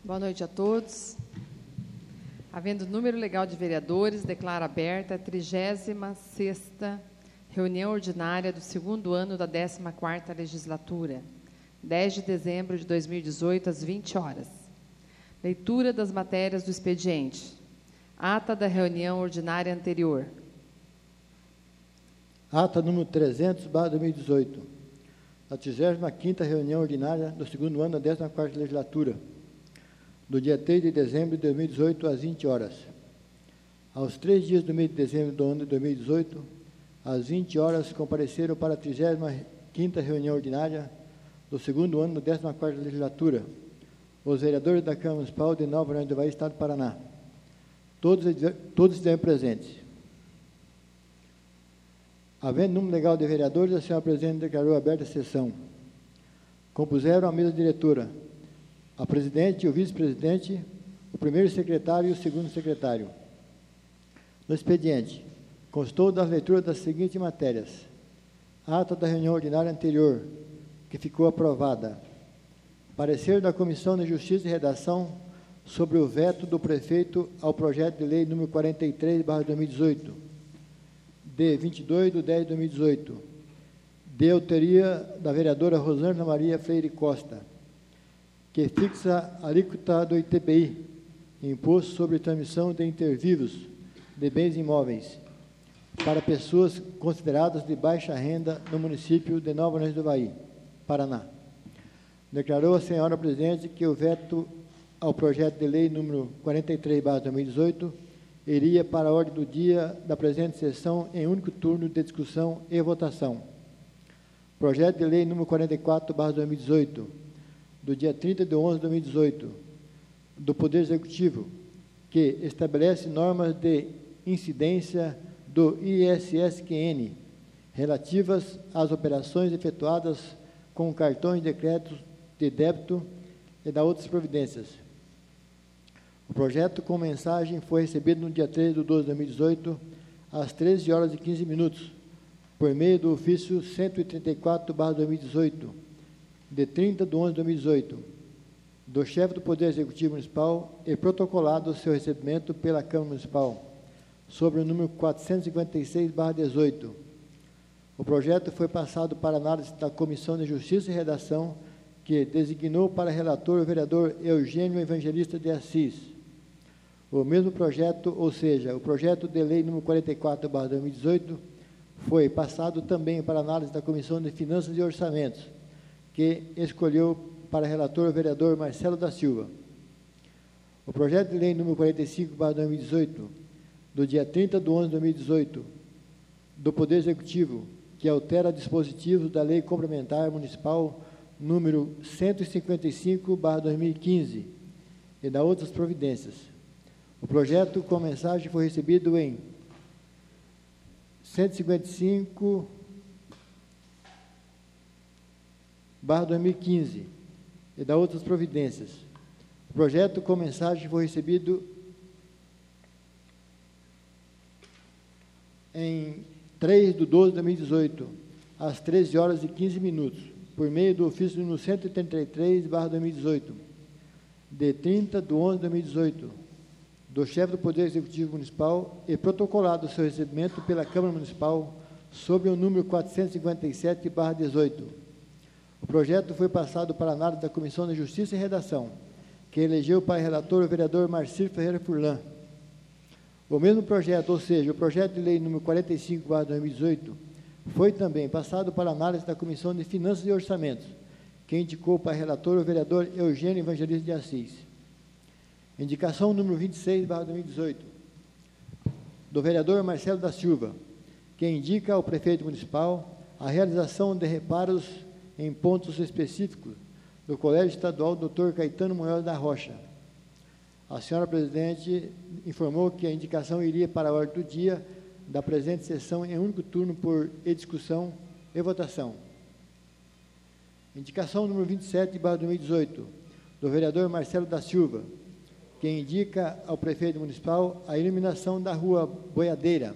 Boa noite a todos. Havendo número legal de vereadores, declaro aberta a 36ª reunião ordinária do segundo ano da 14ª legislatura, 10 de dezembro de 2018, às 20 horas. Leitura das matérias do expediente. Ata da reunião ordinária anterior. Ata número 300/2018. A 35ª reunião ordinária do segundo ano da 14ª legislatura, do dia 3 de dezembro de 2018, às 20 horas. Aos 3 dias do mês de dezembro do ano de 2018, às 20 horas, compareceram para a 35ª reunião ordinária do segundo ano da 14ª legislatura os vereadores da Câmara Municipal de Nova Orleans do Havaí, Estado do Paraná. Todos estiveram presentes. Havendo número legal de vereadores, a senhora presidente declarou aberta a sessão. Compuseram a mesa diretora a presidente, o vice-presidente, o primeiro secretário e o segundo secretário. No expediente, constou das leituras das seguintes matérias: ata da reunião ordinária anterior, que ficou aprovada. Parecer da Comissão de Justiça e Redação sobre o veto do prefeito ao projeto de lei número 43/2018, de 22/10/2018, de autoria da vereadora Rosângela Maria Freire Costa, que fixa a alíquota do ITBI, Imposto sobre Transmissão de Intervivos de Bens Imóveis, para pessoas consideradas de baixa renda no município de Nova Orleans do Havaí, Paraná. Declarou a senhora presidente que o veto ao projeto de lei número 43/2018 iria para a ordem do dia da presente sessão em único turno de discussão e votação. Projeto de lei número 44/2018, do dia 30 de 11 de 2018, do Poder Executivo, que estabelece normas de incidência do ISSQN relativas às operações efetuadas com cartões de crédito de débito e da outras providências. O projeto com mensagem foi recebido no dia 13 de 12 de 2018, às 13 horas e 15 minutos, por meio do ofício 134/2018, de 30 de 11 de 2018, do chefe do Poder Executivo Municipal e protocolado o seu recebimento pela Câmara Municipal, sobre o número 456/18. O projeto foi passado para análise da Comissão de Justiça e Redação, que designou para relator o vereador Eugênio Evangelista de Assis. O mesmo projeto, ou seja, o projeto de lei número 44/2018, foi passado também para análise da Comissão de Finanças e Orçamentos, que escolheu para relator o vereador Marcelo da Silva. O projeto de lei número 45/2018, do dia 30 de 11 de 2018, do Poder Executivo, que altera dispositivos da Lei Complementar Municipal número 155/2015 e da outras providências. O projeto com mensagem foi recebido em 155/2015 e da outras providências. O projeto com mensagem foi recebido em 3 de 12 de 2018, às 13 horas e 15 minutos, por meio do ofício número 183/2018, de 30 de 11 de 2018, do chefe do Poder Executivo Municipal e protocolado o seu recebimento pela Câmara Municipal sobre o número 457/18. O projeto foi passado para análise da Comissão de Justiça e Redação, que elegeu para relator o vereador Marcílio Ferreira Furlan. O mesmo projeto, ou seja, o projeto de lei número 45/2018, foi também passado para análise da Comissão de Finanças e Orçamentos, que indicou para relator o vereador Eugênio Evangelista de Assis. Indicação número 26/2018, do vereador Marcelo da Silva, que indica ao prefeito municipal a realização de reparos em pontos específicos do Colégio Estadual Dr. Caetano Munhoz da Rocha. A senhora presidente informou que a indicação iria para a ordem do dia da presente sessão em único turno por discussão e votação. Indicação número 27/2018, do vereador Marcelo da Silva, que indica ao prefeito municipal a iluminação da rua Boiadeira.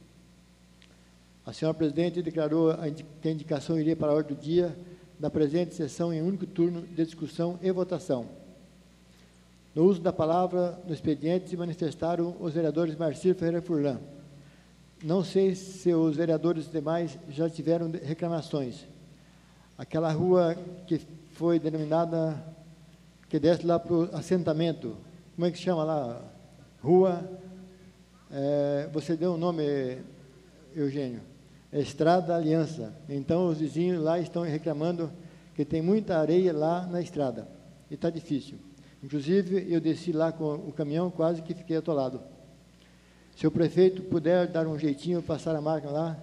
A senhora presidente declarou que a indicação iria para a ordem do dia da presente sessão em único turno de discussão e votação. No uso da palavra no expediente se manifestaram os vereadores Marcílio Ferreira Furlan. Não sei se os vereadores demais já tiveram reclamações. Aquela rua que foi denominada, que desce lá para o assentamento, como é que chama lá? Rua, você deu um nome, Eugênio, Estrada Aliança. Então, os vizinhos lá estão reclamando que tem muita areia lá na estrada, e está difícil. Inclusive, eu desci lá com o caminhão, quase que fiquei atolado. Se o prefeito puder dar um jeitinho, passar a máquina lá,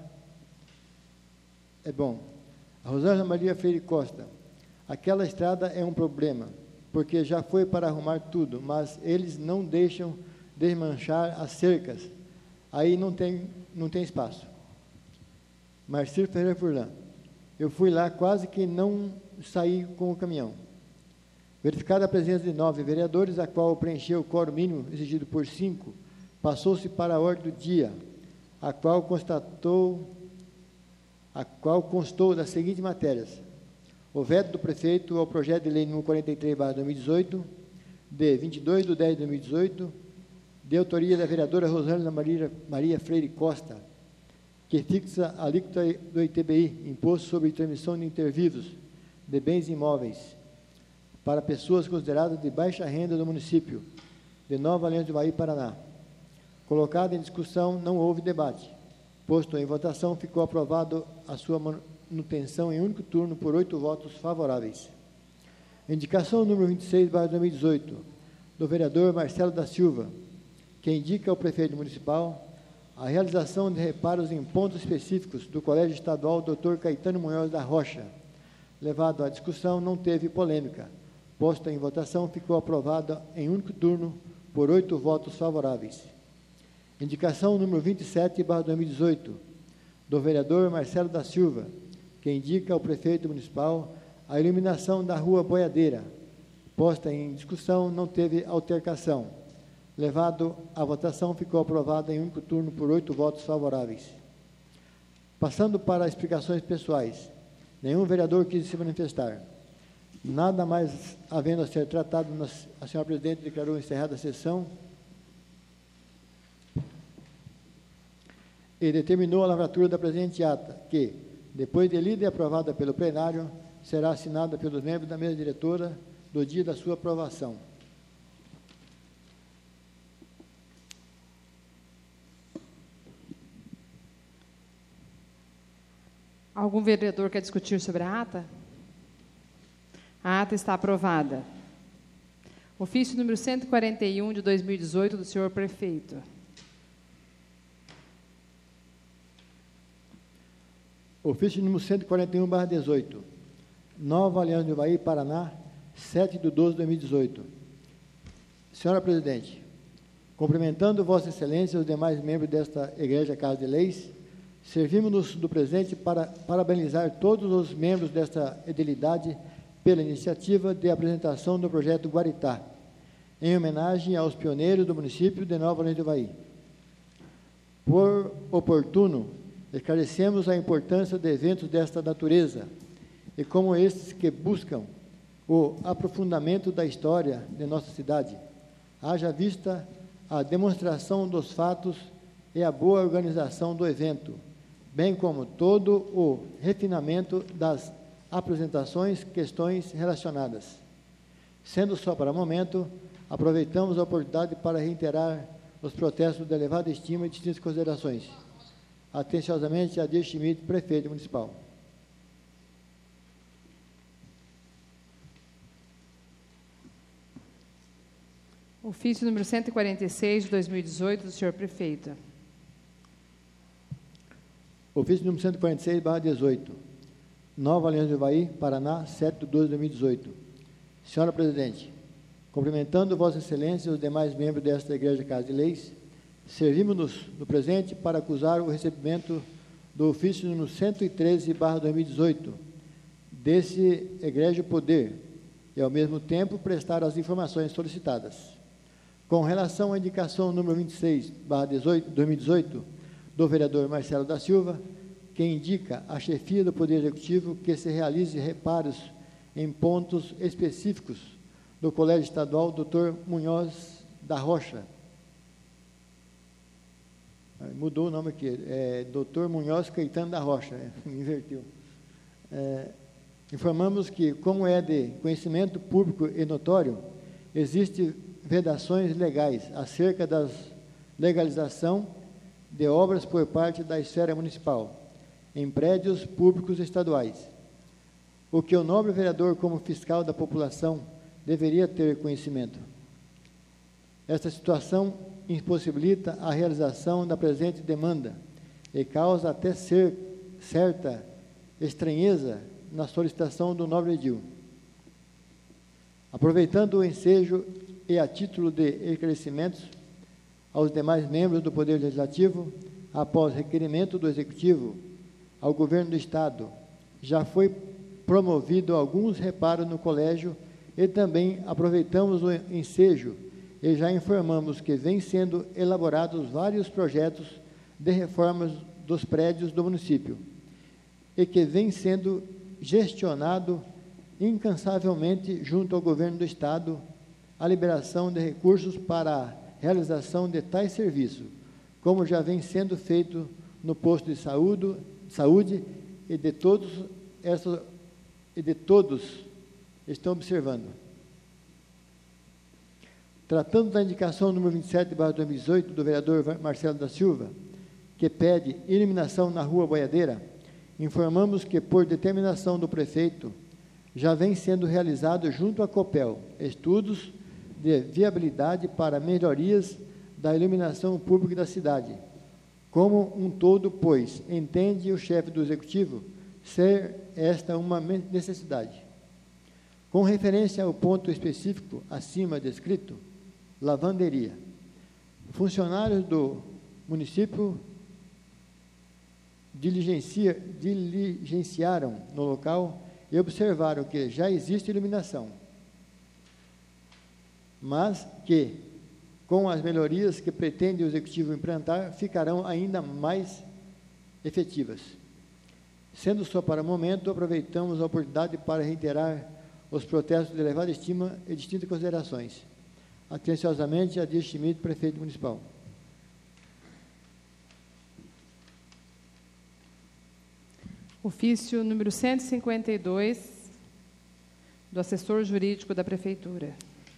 é bom. A Rosângela Maria Freire Costa, aquela estrada é um problema, porque já foi para arrumar tudo, mas eles não deixam desmanchar as cercas, aí não tem espaço. Marcílio Ferreira Furlan, eu fui lá, quase que não saí com o caminhão. Verificada a presença de 9 vereadores, a qual preencheu o quórum mínimo exigido por 5, passou-se para a ordem do dia, a qual constou das seguintes matérias: o veto do prefeito ao projeto de lei número 43/2018, de 22/10/2018, de autoria da vereadora Rosângela Maria Freire Costa, que fixa a alíquota do ITBI, Imposto sobre Transmissão de Intervivos de Bens Imóveis, para pessoas consideradas de baixa renda do município de Nova Aliança do Uvaí, Paraná. Colocado em discussão, não houve debate. Posto em votação, ficou aprovado a sua manutenção em único turno por 8 votos favoráveis. Indicação número 26/2018, do vereador Marcelo da Silva, que indica ao prefeito municipal a realização de reparos em pontos específicos do Colégio Estadual Dr. Caetano Munhoz da Rocha. Levado à discussão, não teve polêmica. Posto em votação, ficou aprovada em único turno por 8 votos favoráveis. Indicação número 27/2018, do vereador Marcelo da Silva, que indica ao prefeito municipal a iluminação da Rua Boiadeira. Posta em discussão, não teve altercação. Levado à votação, ficou aprovada em único turno por 8 votos favoráveis. Passando para explicações pessoais, nenhum vereador quis se manifestar. Nada mais havendo a ser tratado, a senhora presidente declarou encerrada a sessão e determinou a lavratura da presente ata, que, depois de lida e aprovada pelo plenário, será assinada pelos membros da mesa diretora do dia da sua aprovação. Algum vereador quer discutir sobre a ata? A ata está aprovada. Ofício número 141 de 2018 do senhor prefeito. Ofício número 141/18. Nova Aliança do Uvaí, Paraná, 7/12/2018. Senhora presidente, cumprimentando Vossa Excelência e os demais membros desta Igreja Casa de Leis, servimos-nos do presente para parabenizar todos os membros desta edilidade pela iniciativa de apresentação do projeto Guaritá, em homenagem aos pioneiros do município de Nova Aliança do Uvaí. Por oportuno, esclarecemos a importância de eventos desta natureza e como estes que buscam o aprofundamento da história de nossa cidade, haja vista a demonstração dos fatos e a boa organização do evento, bem como todo o refinamento das apresentações, questões relacionadas. Sendo só para o momento, aproveitamos a oportunidade para reiterar os protestos de elevada estima e distintas considerações. Atenciosamente, Adir Schmidt, prefeito municipal. Ofício número 146 de 2018 do senhor prefeito. Ofício número 146/18. Nova Aliança do Uvaí, Paraná, 7/12/2018. Senhora presidente, cumprimentando Vossa Excelência e os demais membros desta Igreja Casa de Leis, servimos-nos no presente para acusar o recebimento do ofício número 113/2018 desse egrégio poder e, ao mesmo tempo, prestar as informações solicitadas. Com relação à indicação número 26/2018 do vereador Marcelo da Silva, que indica à chefia do Poder Executivo que se realize reparos em pontos específicos do Colégio Estadual Dr. Munhoz da Rocha. Mudou o nome aqui, Dr. Munhoz Caetano da Rocha, invertiu. Informamos que, como é de conhecimento público e notório, existem vedações legais acerca da legalização de obras por parte da esfera municipal, em prédios públicos estaduais, o que o nobre vereador, como fiscal da população, deveria ter conhecimento. Esta situação impossibilita a realização da presente demanda e causa até certa estranheza na solicitação do nobre edil. Aproveitando o ensejo e a título de esclarecimentos aos demais membros do Poder Legislativo, após requerimento do Executivo ao Governo do Estado, já foi promovido alguns reparos no colégio e também aproveitamos o ensejo e já informamos que vem sendo elaborados vários projetos de reformas dos prédios do município e que vem sendo gestionado incansavelmente junto ao Governo do Estado a liberação de recursos para a realização de tais serviços, como já vem sendo feito no posto de saúde e de todos estão observando. Tratando da indicação número 27/2018 do vereador Marcelo da Silva, que pede iluminação na Rua Boiadeira, informamos que, por determinação do prefeito, já vem sendo realizado junto à Copel estudos de viabilidade para melhorias da iluminação pública da cidade, como um todo, pois entende o chefe do Executivo ser esta uma necessidade. Com referência ao ponto específico acima descrito, lavanderia. Funcionários do município diligenciaram no local e observaram que já existe iluminação, mas que, com as melhorias que pretende o Executivo implantar, ficarão ainda mais efetivas. Sendo só para o momento, aproveitamos a oportunidade para reiterar os protestos de elevada estima e distintas considerações. Atenciosamente, Adir Schmidt, prefeito municipal. Ofício número 152, do assessor jurídico da Prefeitura.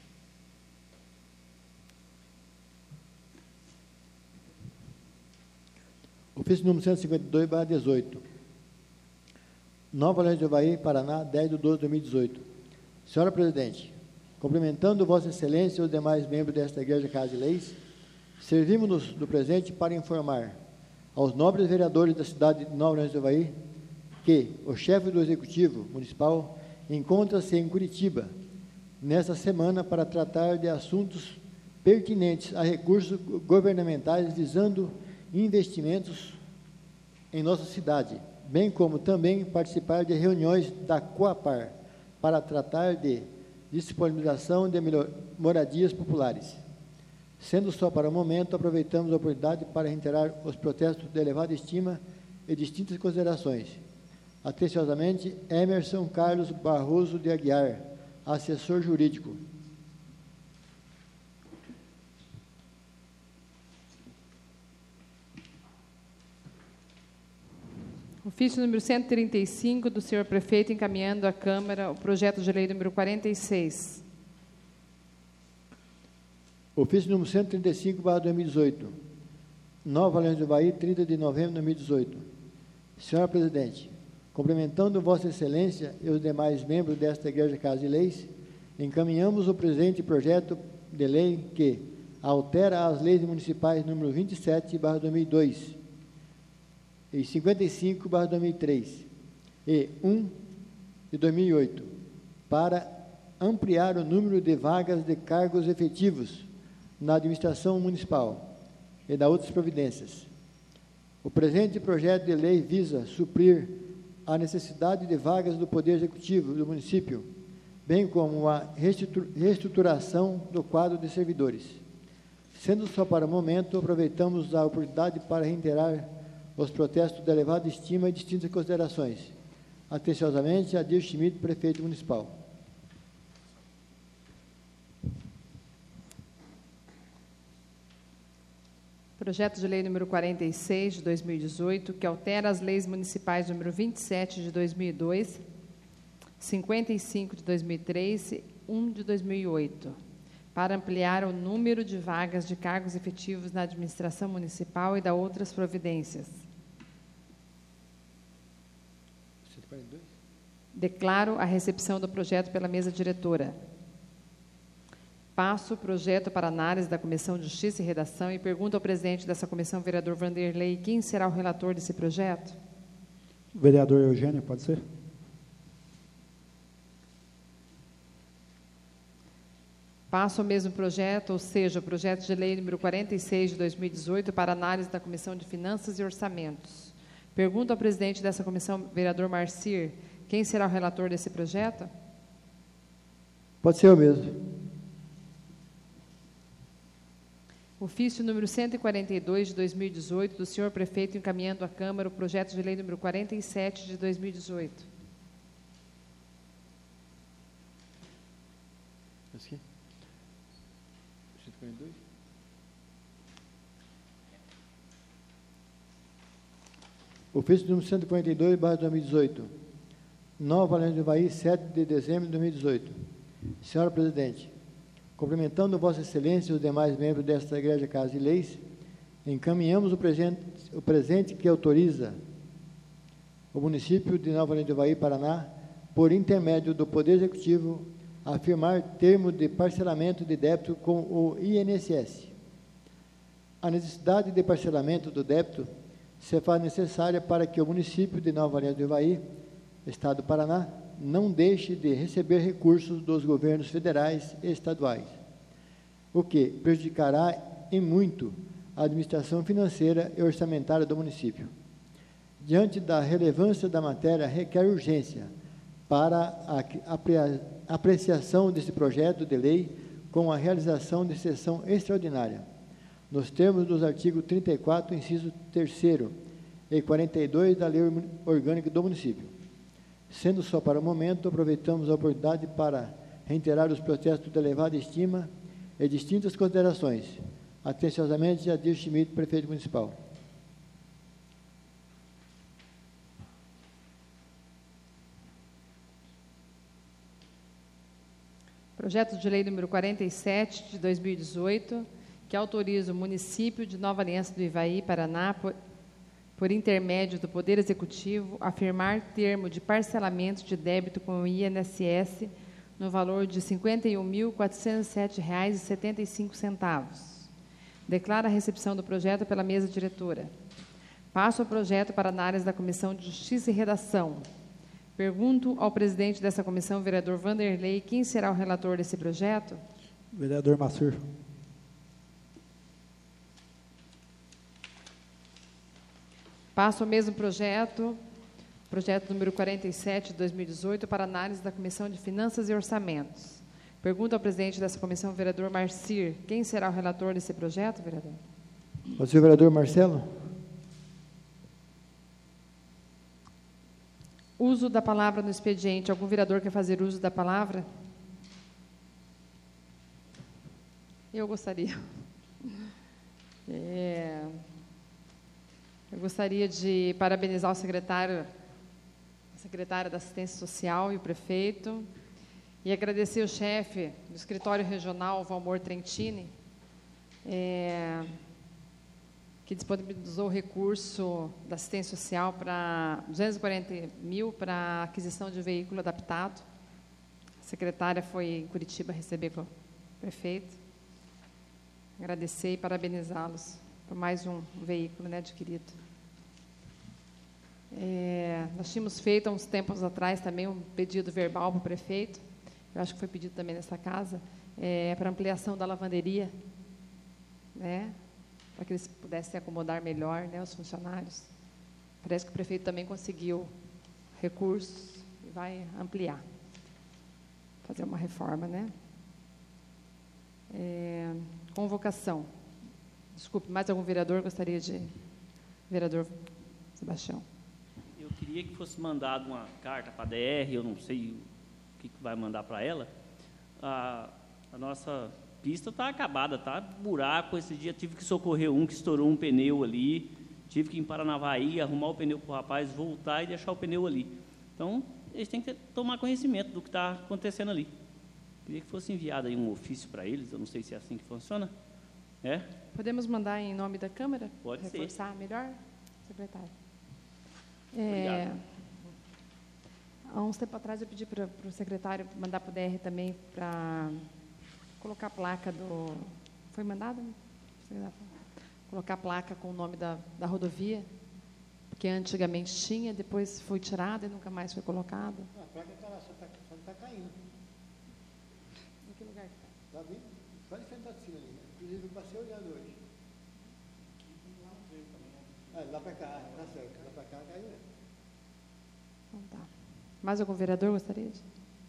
Ofício número 152/18. Nova Orleans do Havaí, Paraná, 10/12/2018. Senhora Presidente, cumprimentando Vossa Excelência e os demais membros desta Igreja Casa de Leis, servimos-nos do presente para informar aos nobres vereadores da cidade de Nova Orleans do Havaí que o chefe do Executivo Municipal encontra-se em Curitiba nesta semana para tratar de assuntos pertinentes a recursos governamentais visando investimentos em nossa cidade, bem como também participar de reuniões da Coapar para tratar de disponibilização de moradias populares. Sendo só para o momento, aproveitamos a oportunidade para reiterar os protestos de elevada estima e distintas considerações. Atenciosamente, Emerson Carlos Barroso de Aguiar, assessor jurídico. Ofício número 135, do senhor prefeito, encaminhando à Câmara o projeto de lei número 46. Ofício número 135/2018. Nova Orleans do Havaí, 30 de novembro de 2018. Senhora Presidente, cumprimentando Vossa Excelência e os demais membros desta Igreja Casa de Leis, encaminhamos o presente projeto de lei que altera as leis municipais número 27/2002 e 55/2003 e 1 de 2008, para ampliar o número de vagas de cargos efetivos na administração municipal e da outras providências. O presente projeto de lei visa suprir a necessidade de vagas do Poder Executivo do município, bem como a reestruturação do quadro de servidores. Sendo só para o momento, aproveitamos a oportunidade para reiterar os protestos de elevada estima e distintas considerações. Atenciosamente, Adir Schmidt, prefeito municipal. Projeto de lei número 46, de 2018, que altera as leis municipais número 27, de 2002, 55, de 2003 e 1, de 2008, para ampliar o número de vagas de cargos efetivos na administração municipal e da outras providências. 142. Declaro a recepção do projeto pela mesa diretora. Passo o projeto para análise da Comissão de Justiça e Redação e pergunto ao presidente dessa comissão, vereador Vanderlei, quem será o relator desse projeto? Vereador Eugênio, pode ser? Passo o mesmo projeto, ou seja, o projeto de lei número 46 de 2018 para análise da Comissão de Finanças e Orçamentos. Pergunto ao presidente dessa comissão, vereador Marcir, quem será o relator desse projeto? Pode ser eu mesmo. Ofício número 142 de 2018 do senhor prefeito encaminhando à Câmara o projeto de lei número 47 de 2018. Esse aqui? 142? Ofício número 142, barra 2018. Nova Valência do Ivaí, 7 de dezembro de 2018. Senhora Presidente, cumprimentando Vossa Excelência e os demais membros desta Igreja Casa de Leis, encaminhamos o presente que autoriza o município de Nova Valência do Ivaí, Paraná, por intermédio do Poder Executivo, a firmar termo de parcelamento de débito com o INSS. A necessidade de parcelamento do débito se faz necessária para que o município de Nova Valência do Ivaí, Estado do Paraná, não deixe de receber recursos dos governos federais e estaduais, o que prejudicará em muito a administração financeira e orçamentária do município. Diante da relevância da matéria, requer urgência para a apreciação desse projeto de lei com a realização de sessão extraordinária, nos termos dos artigos 34, inciso 3º e 42 da Lei Orgânica do Município. Sendo só para o momento, aproveitamos a oportunidade para reiterar os protestos de elevada estima e distintas considerações. Atenciosamente, Jadir Schmidt, prefeito municipal. Projeto de lei número 47 de 2018, que autoriza o município de Nova Aliança do Ivaí, Paraná, por intermédio do Poder Executivo, a firmar termo de parcelamento de débito com o INSS no valor de R$ 51.407,75. Declara a recepção do projeto pela mesa diretora. Passo o projeto para análise da Comissão de Justiça e Redação. Pergunto ao presidente dessa comissão, vereador Vanderlei, quem será o relator desse projeto? Vereador Marcir. Passo o mesmo projeto número 47 de 2018, para análise da Comissão de Finanças e Orçamentos. Pergunto ao presidente dessa comissão, vereador Marcir, quem será o relator desse projeto, vereador? Pode ser o vereador Marcelo? Uso da palavra no expediente. Algum vereador quer fazer uso da palavra? Eu gostaria. Eu gostaria de parabenizar o secretário, a secretária da Assistência Social e o prefeito, e agradecer o chefe do escritório regional, Valmor Trentini, que disponibilizou o recurso da assistência social para 240 mil para a aquisição de um veículo adaptado. A secretária foi em Curitiba receber com o prefeito. Agradecer e parabenizá-los por mais um veículo, né, adquirido. Nós tínhamos feito há uns tempos atrás também um pedido verbal para o prefeito, eu acho que foi pedido também nessa casa, para ampliação da lavanderia, né, para que eles pudessem se acomodar melhor, né, os funcionários. Parece que o prefeito também conseguiu recursos e vai ampliar, fazer uma reforma, né. Convocação. Desculpe, mais algum vereador gostaria de... Vereador Sebastião. Eu queria que fosse mandada uma carta para a DR, eu não sei o que vai mandar para ela. A nossa pista está acabada, tá buraco. Esse dia tive que socorrer um que estourou um pneu ali, tive que ir em Paranavaí, arrumar o pneu para o rapaz, voltar e deixar o pneu ali. Então, eles têm que tomar conhecimento do que está acontecendo ali. Queria que fosse enviado aí um ofício para eles, eu não sei se é assim que funciona. É? Podemos mandar em nome da Câmara? Pode ser. Reforçar melhor, secretário? Obrigado. Há uns tempos atrás eu pedi para o secretário mandar para o DR também para colocar a placa do... Foi mandado? Colocar a placa com o nome da rodovia, porque antigamente tinha, depois foi tirada e nunca mais foi colocada. A placa está lá, só está caindo. Em que lugar? Está bem? Só de frente à piscina ali, né? Inclusive, eu passei olhando hoje. Lá para cá, tá certo. Lá para cá caiu. Então tá. Mais algum vereador gostaria de?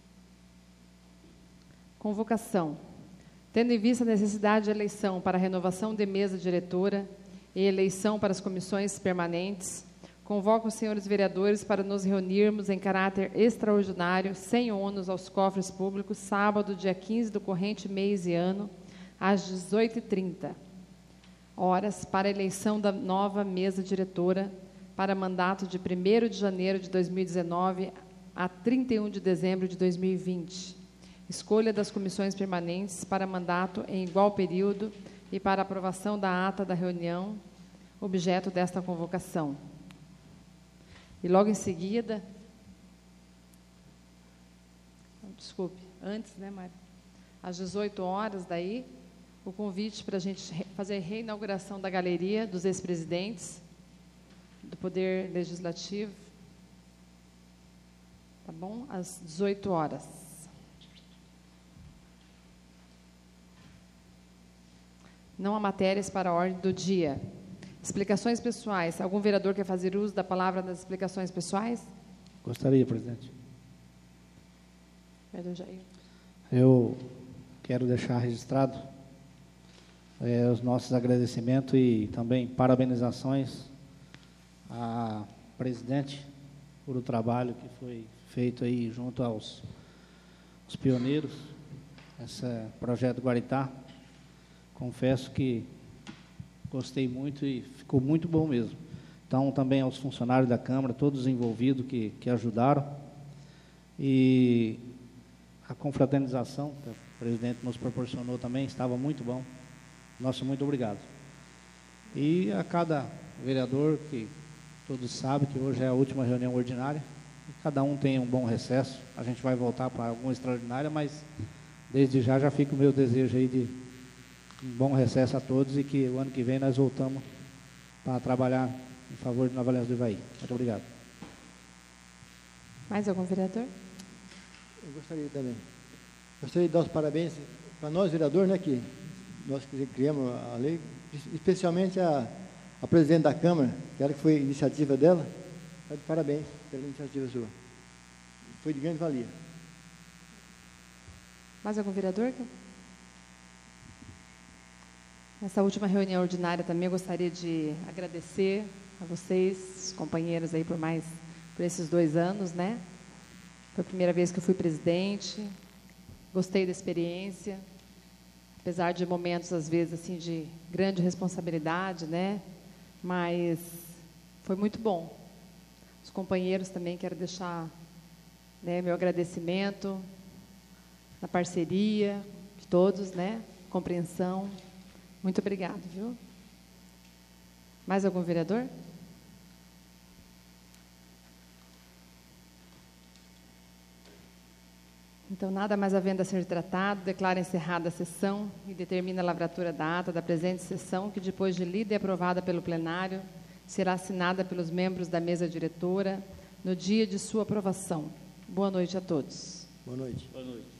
Convocação. Tendo em vista a necessidade de eleição para a renovação de mesa diretora e eleição para as comissões permanentes, convoco os senhores vereadores para nos reunirmos em caráter extraordinário, sem ônus aos cofres públicos, sábado, dia 15 do corrente mês e ano, às 18h30, para a eleição da nova mesa diretora para mandato de 1º de janeiro de 2019 a 31 de dezembro de 2020. Escolha das comissões permanentes para mandato em igual período e para aprovação da ata da reunião, objeto desta convocação. E logo em seguida, desculpe, antes, né, Mário? Às 18 horas, daí, o convite para a gente fazer a reinauguração da galeria dos ex-presidentes do Poder Legislativo, tá bom? Às 18 horas. Não há matérias para a ordem do dia. Explicações pessoais. Algum vereador quer fazer uso da palavra nas explicações pessoais? Gostaria, presidente. Vereador Jair. Eu quero deixar registrado os nossos agradecimentos e também parabenizações à presidente por o trabalho que foi feito aí junto aos pioneiros, esse projeto Guaritá. Confesso que gostei muito e ficou muito bom mesmo. Então, também aos funcionários da Câmara, todos os envolvidos que ajudaram. E a confraternização que o presidente nos proporcionou também estava muito bom. Nosso muito obrigado. E a cada vereador, que todos sabem que hoje é a última reunião ordinária, e cada um tem um bom recesso. A gente vai voltar para alguma extraordinária, mas desde já fica o meu desejo aí de um bom recesso a todos e que o ano que vem nós voltamos para trabalhar em favor de Nova Aliança do Ivaí. Muito obrigado. Mais algum vereador? Eu gostaria também. Gostaria de dar os parabéns para nós, vereadores, né, que nós que criamos a lei, especialmente a presidente da Câmara, que foi iniciativa dela. Parabéns pela iniciativa sua. Foi de grande valia. Mais algum vereador? Nessa última reunião ordinária também eu gostaria de agradecer a vocês, companheiros aí por esses 2 anos, né? Foi a primeira vez que eu fui presidente, gostei da experiência, apesar de momentos às vezes assim de grande responsabilidade, né? Mas foi muito bom. Os companheiros também quero deixar, né, meu agradecimento na parceria de todos, né? Compreensão. Muito obrigado, viu? Mais algum vereador? Então, nada mais havendo a ser tratado, declaro encerrada a sessão e determina a lavratura da ata da presente sessão, que depois de lida e aprovada pelo plenário, será assinada pelos membros da mesa diretora no dia de sua aprovação. Boa noite a todos. Boa noite. Boa noite.